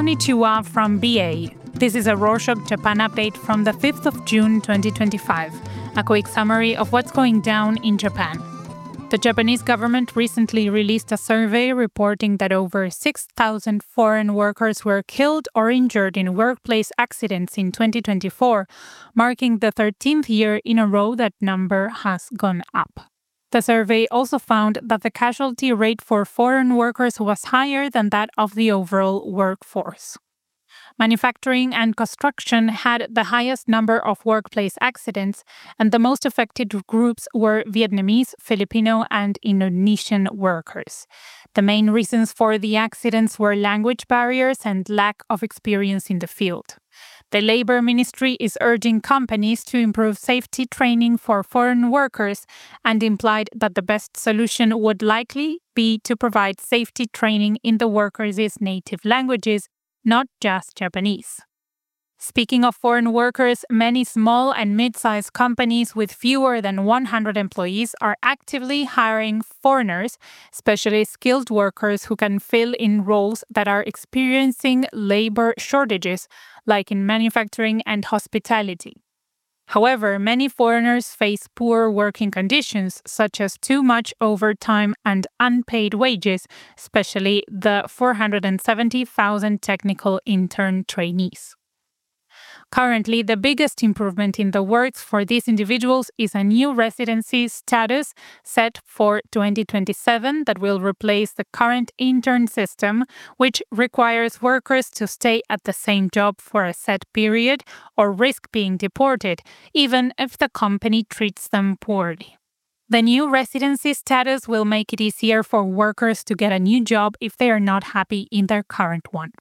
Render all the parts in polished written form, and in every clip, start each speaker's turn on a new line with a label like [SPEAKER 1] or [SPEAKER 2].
[SPEAKER 1] Konnichiwa from BA. This is a Rorshok Japan update from the 5th of June 2025, a quick summary of what's going down in Japan. The Japanese government recently released a survey reporting that over 6,000 foreign workers were killed or injured in workplace accidents in 2024, marking the 13th year in a row that number has gone up. The survey also found that the casualty rate for foreign workers was higher than that of the overall workforce. Manufacturing and construction had the highest number of workplace accidents, and the most affected groups were Vietnamese, Filipino, and Indonesian workers. The main reasons for the accidents were language barriers and lack of experience in the field. The Labor Ministry is urging companies to improve safety training for foreign workers and implied that the best solution would likely be to provide safety training in the workers' native languages, not just Japanese. Speaking of foreign workers, many small and mid-sized companies with fewer than 100 employees are actively hiring foreigners, especially skilled workers who can fill in roles that are experiencing labor shortages, like in manufacturing and hospitality. However, many foreigners face poor working conditions, such as too much overtime and unpaid wages, especially the 470,000 technical intern trainees. Currently, the biggest improvement in the works for these individuals is a new residency status set for 2027 that will replace the current intern system, which requires workers to stay at the same job for a set period or risk being deported, even if the company treats them poorly. The new residency status will make it easier for workers to get a new job if they are not happy in their current one.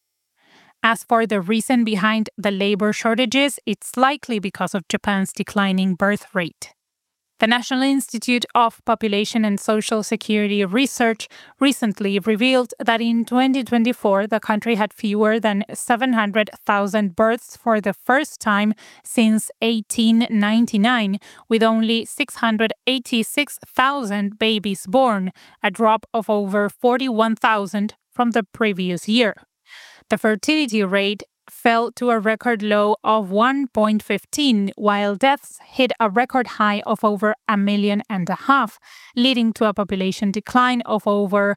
[SPEAKER 1] As for the reason behind the labor shortages, it's likely because of Japan's declining birth rate. The National Institute of Population and Social Security Research recently revealed that in 2024, the country had fewer than 700,000 births for the first time since 1899, with only 686,000 babies born, a drop of over 41,000 from the previous year. The fertility rate fell to a record low of 1.15, while deaths hit a record high of over 1.5 million, leading to a population decline of over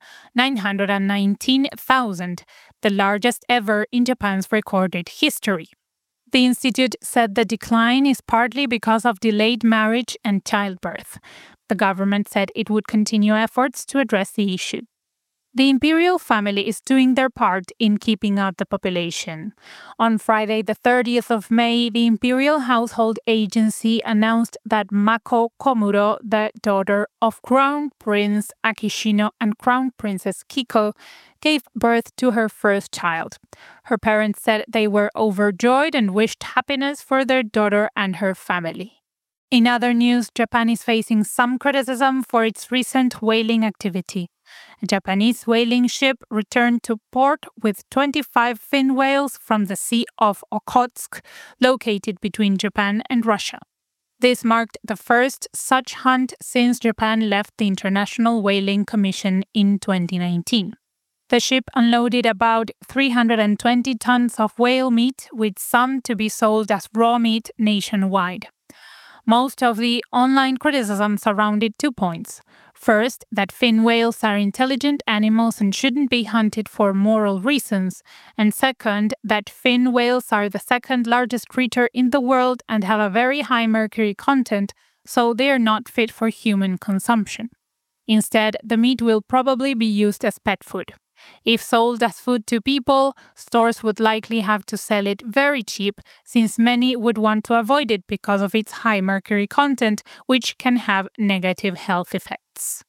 [SPEAKER 1] 919,000, the largest ever in Japan's recorded history. The institute said the decline is partly because of delayed marriage and childbirth. The government said it would continue efforts to address the issue. The imperial family is doing their part in keeping up the population. On Friday, the 30th of May, the Imperial Household Agency announced that Mako Komuro, the daughter of Crown Prince Akishino and Crown Princess Kiko, gave birth to her first child. Her parents said they were overjoyed and wished happiness for their daughter and her family. In other news, Japan is facing some criticism for its recent whaling activity. A Japanese whaling ship returned to port with 25 fin whales from the Sea of Okhotsk, located between Japan and Russia. This marked the first such hunt since Japan left the International Whaling Commission in 2019. The ship unloaded about 320 tons of whale meat, with some to be sold as raw meat nationwide. Most of the online criticism surrounded 2 points. First, that fin whales are intelligent animals and shouldn't be hunted for moral reasons. And second, that fin whales are the second largest creature in the world and have a very high mercury content, so they are not fit for human consumption. Instead, the meat will probably be used as pet food. If sold as food to people, stores would likely have to sell it very cheap, since many would want to avoid it because of its high mercury content, which can have negative health effects.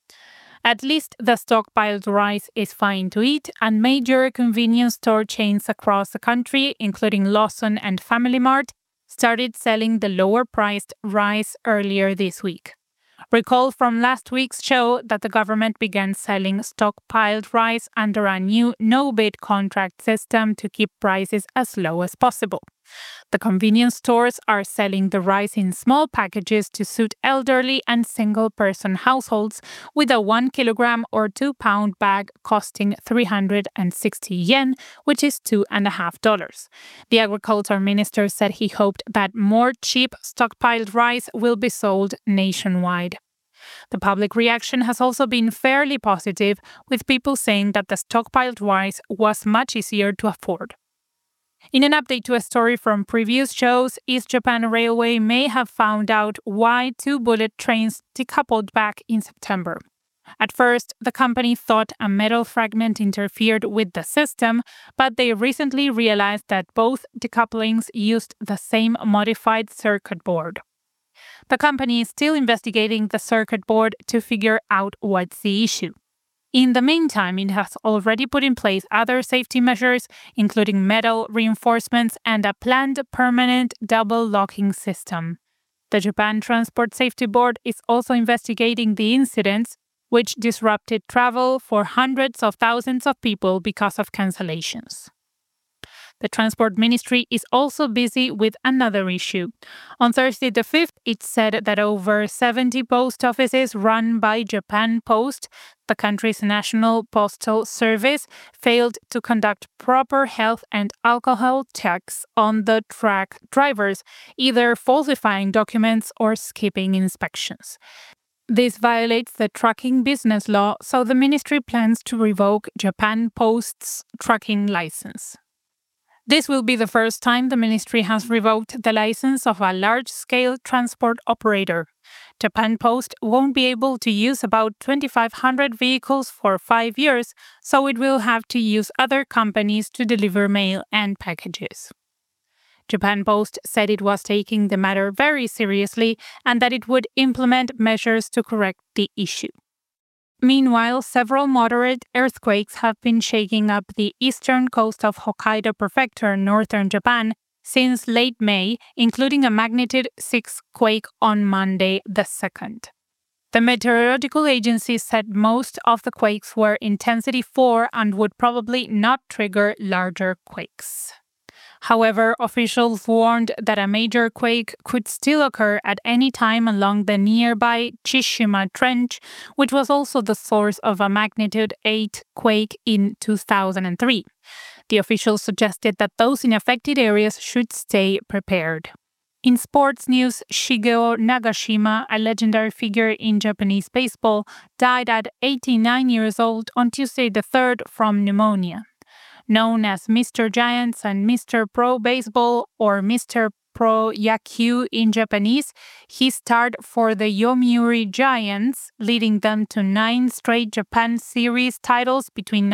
[SPEAKER 1] At least the stockpiled rice is fine to eat, and major convenience store chains across the country, including Lawson and Family Mart, started selling the lower-priced rice earlier this week. Recall from last week's show that the government began selling stockpiled rice under a new no-bid contract system to keep prices as low as possible. The convenience stores are selling the rice in small packages to suit elderly and single-person households, with a 1 kilogram or 2-pound bag costing 360 yen, which is $2.50. The agriculture minister said he hoped that more cheap stockpiled rice will be sold nationwide. The public reaction has also been fairly positive, with people saying that the stockpiled rice was much easier to afford. In an update to a story from previous shows, East Japan Railway may have found out why 2 bullet trains decoupled back in September. At first, the company thought a metal fragment interfered with the system, but they recently realized that both decouplings used the same modified circuit board. The company is still investigating the circuit board to figure out what's the issue. In the meantime, it has already put in place other safety measures, including metal reinforcements and a planned permanent double locking system. The Japan Transport Safety Board is also investigating the incidents, which disrupted travel for hundreds of thousands of people because of cancellations. The Transport Ministry is also busy with another issue. On Thursday the 5th, it said that over 70 post offices run by Japan Post, the country's national postal service, failed to conduct proper health and alcohol checks on the truck drivers, either falsifying documents or skipping inspections. This violates the trucking business law, so the ministry plans to revoke Japan Post's trucking license. This will be the first time the ministry has revoked the license of a large-scale transport operator. Japan Post won't be able to use about 2,500 vehicles for 5 years, so it will have to use other companies to deliver mail and packages. Japan Post said it was taking the matter very seriously and that it would implement measures to correct the issue. Meanwhile, several moderate earthquakes have been shaking up the eastern coast of Hokkaido Prefecture, northern Japan, since late May, including a magnitude 6 quake on Monday the 2nd. The meteorological agency said most of the quakes were intensity 4 and would probably not trigger larger quakes. However, officials warned that a major quake could still occur at any time along the nearby Chishima Trench, which was also the source of a magnitude 8 quake in 2003. The officials suggested that those in affected areas should stay prepared. In sports news, Shigeo Nagashima, a legendary figure in Japanese baseball, died at 89 years old on Tuesday the 3rd from pneumonia. Known as Mr. Giants and Mr. Pro Baseball or Mr. Pro Yakyu in Japanese, he starred for the Yomiuri Giants, leading them to 9 straight Japan Series titles between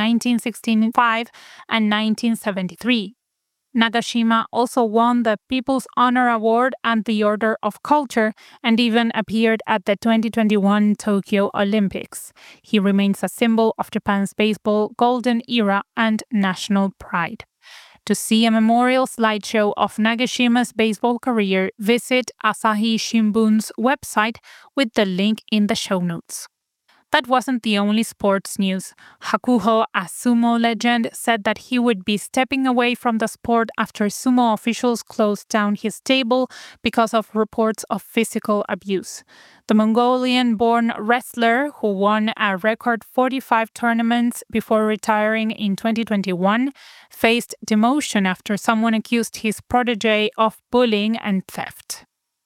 [SPEAKER 1] 1965 and 1973. Nagashima also won the People's Honor Award and the Order of Culture and even appeared at the 2021 Tokyo Olympics. He remains a symbol of Japan's baseball golden era and national pride. To see a memorial slideshow of Nagashima's baseball career, visit Asahi Shimbun's website with the link in the show notes. That wasn't the only sports news. Hakuho, a sumo legend, said that he would be stepping away from the sport after sumo officials closed down his stable because of reports of physical abuse. The Mongolian-born wrestler, who won a record 45 tournaments before retiring in 2021, faced demotion after someone accused his protege of bullying and theft.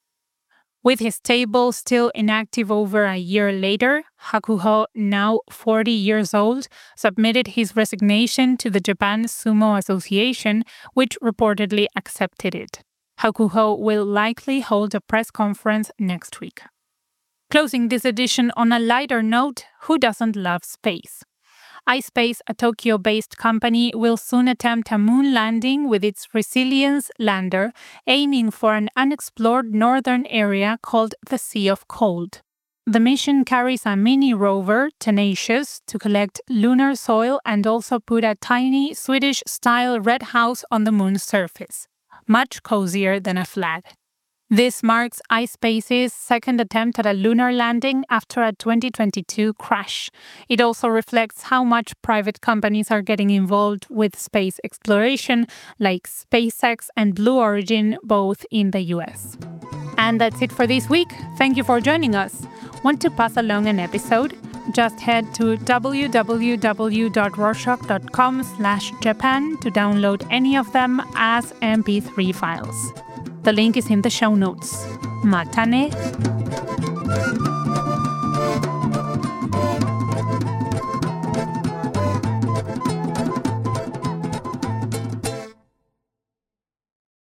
[SPEAKER 1] With his stable still inactive over a year later, Hakuho, now 40 years old, submitted his resignation to the Japan Sumo Association, which reportedly accepted it. Hakuho will likely hold a press conference next week. Closing this edition on a lighter note, who doesn't love space? iSpace, a Tokyo-based company, will soon attempt a moon landing with its Resilience lander, aiming for an unexplored northern area called the Sea of Cold. The mission carries a mini rover, Tenacious, to collect lunar soil and also put a tiny Swedish-style red house on the moon's surface, much cozier than a flat. This marks iSpace's second attempt at a lunar landing after a 2022 crash. It also reflects how much private companies are getting involved with space exploration, like SpaceX and Blue Origin, both in the US. And that's it for this week. Thank you for joining us. Want to pass along an episode? Just head to www.rorschach.com/Japan to download any of them as MP3 files. The link is in the show notes. Matane.